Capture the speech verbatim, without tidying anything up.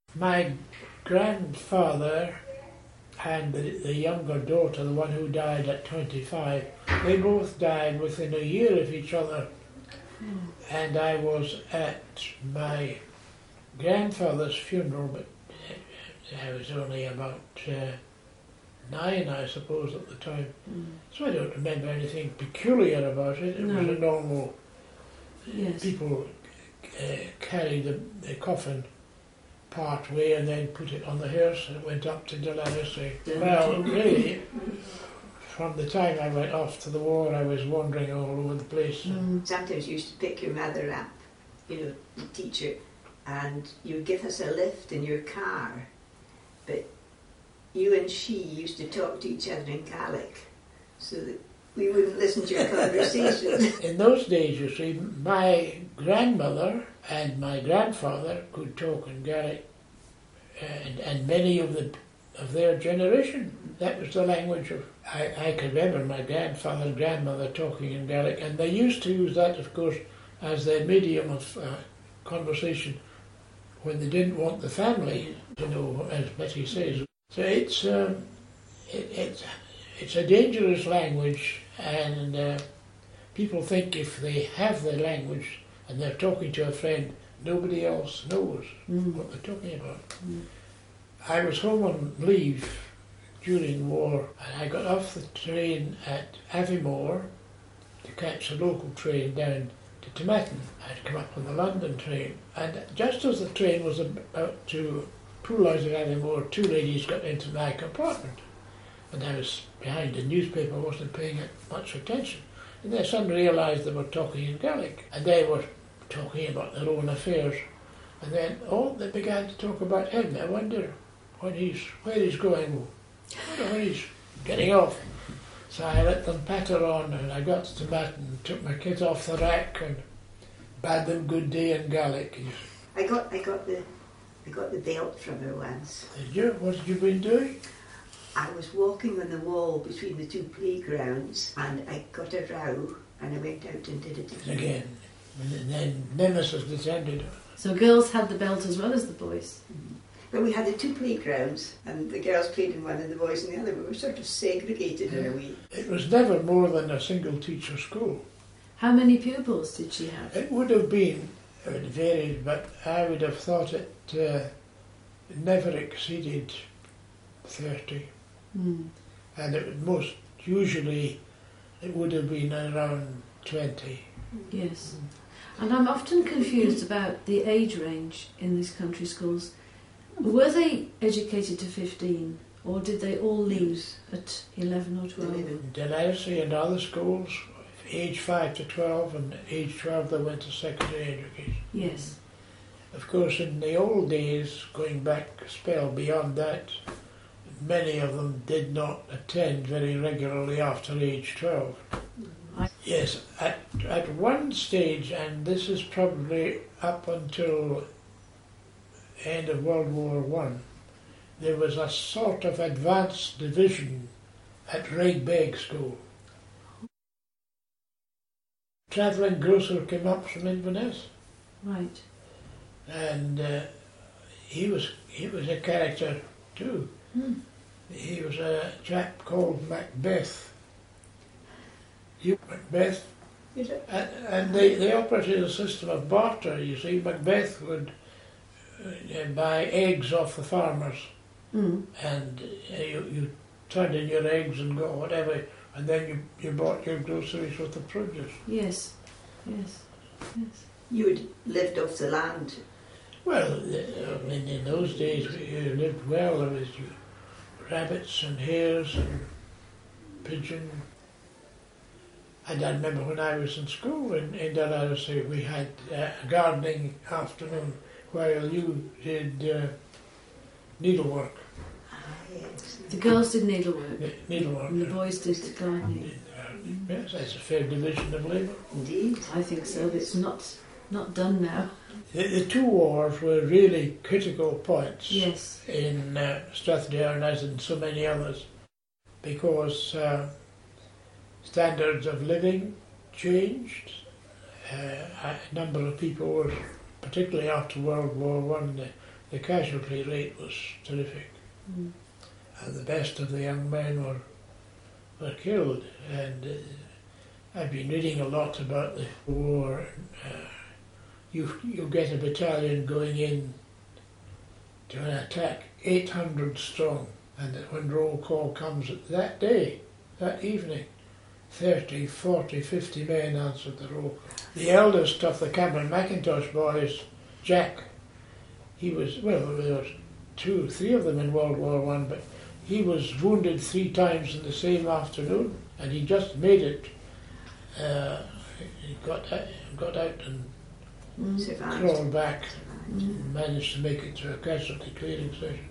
My grandfather and the, the younger daughter, the one who died at twenty-five, they both died within a year of each other. Mm. And I was at my grandfather's funeral, but I was only about uh, nine, I suppose, at the time. Mm. So I don't remember anything peculiar about it. It no. was a normal... Yes. People uh, carried the, the coffin part way and then put it on the hearse and it went up to Dalhousie. Well, really, from the time I went off to the war, I was wandering all over the place. Mm. Sometimes you used to pick your mother up, you know, the teacher, and you would give us a lift in your car, but you and she used to talk to each other in Gaelic, so that we wouldn't listen to your conversation. In those days, you see, my grandmother and my grandfather could talk in Gaelic, and, and many of the of their generation, that was the language of... I, I can remember my grandfather and grandmother talking in Gaelic, and they used to use that, of course, as their medium of uh, conversation when they didn't want the family to know, as Betty says. So it's, um, it, it's, it's a dangerous language, and uh, people think if they have the language and they're talking to a friend, nobody else knows mm. what they're talking about. Mm. I was home on leave during war, and I got off the train at Aviemore to catch a local train down to Tomatin. I'd come up on the London train, and just as the train was about to pull out of Aviemore, two ladies got into my compartment, and I was behind the newspaper, wasn't paying much attention. And then I suddenly realised they were talking in Gaelic, and they were talking about their own affairs. And then, oh, they began to talk about him. I wonder when he's, where he's going, I wonder when he's getting off. So I let them patter on, and I got to Tomatin and took my kit off the rack and bade them good day in Gaelic. I got, I got the, I got the belt from her once. Did you? What had you been doing? I was walking on the wall between the two playgrounds, and I got a row, and I went out and did it again. Again. And then Nemesis descended. So girls had the belt as well as the boys? Mm-hmm. But we had the two playgrounds, and the girls played in one and the boys in the other. We were sort of segregated in a way. It was never more than a single teacher school. How many pupils did she have? It would have been, it varied, but I would have thought it uh, never exceeded thirty. Mm. And it would most usually, it would have been around twenty. Yes. Mm. And I'm often confused about the age range in these country schools. Were they educated to fifteen, or did they all leave at eleven or twelve? In Dalhousie and other schools, age five to twelve, and age twelve they went to secondary education. Yes. Of course, in the old days, going back a spell beyond that, many of them did not attend very regularly after age twelve. I yes, at, at one stage, and this is probably up until end of World War One, there was a sort of advanced division at Raigbeg School. Travelling grocer came up from Inverness. Right. And uh, he was he was a character too. Hmm. He was a chap called Macbeth. Hugh Macbeth. Is it? And, and they, they operated a system of barter, you see. Macbeth would uh, buy eggs off the farmers, mm. and uh, you, you turned in your eggs and got whatever, and then you, you bought your groceries with the produce. Yes, yes, yes. You had lived off the land. Well, I mean, in those days you lived well. There was you, rabbits and hares and pigeon. And I remember when I was in school in, in Dalhousie, we had uh, a gardening afternoon while you did uh, needlework. Ah, yes. The girls did needlework. Ne- needlework. And the boys did gardening. Did, uh, yes, that's a fair division of labour. Indeed. I think so. It's not not done now. The, the two wars were really critical points. Yes. In uh, Strathnairn, as in so many others, because uh, standards of living changed. Uh, a number of people were, particularly after World War One, the, the casualty rate was terrific. Mm. And the best of the young men were were killed. And uh, I've been reading a lot about the war. Uh, you you get a battalion going in to an attack eight hundred strong, and when roll call comes that day, that evening, thirty, forty, fifty men answered the roll call. The eldest of the Cameron Mackintosh boys, Jack, he was, well, there was two, three of them in World War One, but he was wounded three times in the same afternoon, and he just made it. Uh, he got out, got out and Mm. Survived. crawled back, Mm. and managed to make it to a casualty clearing station.